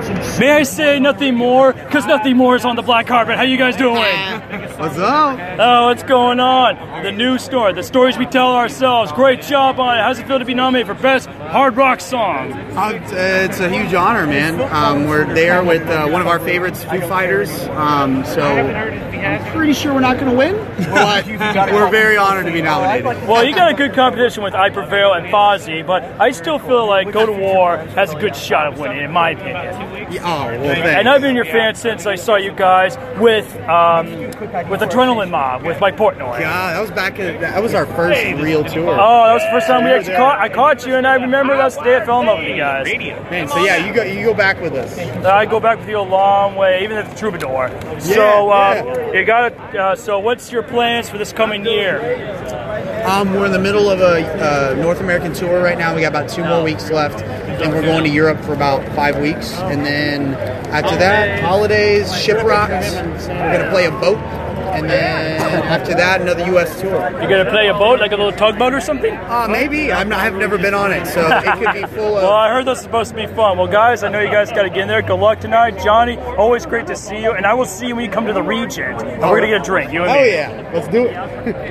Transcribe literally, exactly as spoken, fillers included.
May I say nothing more? Because nothing more is on the black carpet. How you guys doing? What's up? Oh, what's going on? The new story, the stories we tell ourselves. Great job on it. How's it feel to be nominated for Best Hard Rock Song? Uh, it's a huge honor, man. Um, we're there with uh, one of our favorites, Foo Fighters. Um, so I'm pretty sure we're not going to win, but we're very honored to be nominated. Well, you got a good competition with I Prevail and Fozzy, but I still feel like Go to War has a good shot of winning, in my opinion. Yeah, oh, well, thanks. And I've been your fan since I saw you guys with um, with Adrenaline Mob with Mike Portnoy. Yeah, that was back. In, that was our first real tour. Oh, that was the first time we actually caught. I caught you, and I remember that's the day I fell in love with you guys. Man, so yeah, you go. You go back with us. I go back with you a long way, even at the Troubadour. Yeah, so uh, yeah. you got it. Uh, so what's your plans for this coming year? Um, we're in the middle of a uh, North American tour right now. We got about two more weeks left, and we're going to Europe for about five weeks. And then after that, holidays, shipwrecks. We're gonna play a boat, and then after that, another U S tour. You're gonna play a boat, like a little tugboat or something? Uh, maybe. I'm not. I've never been on it, so it could be full of. Well, I heard this is supposed to be fun. Well, guys, I know you guys got to get in there. Good luck tonight, Johnny. Always great to see you, and I will see you when you come to the Regent. And we're gonna get a drink. You and Oh me. yeah, let's do it.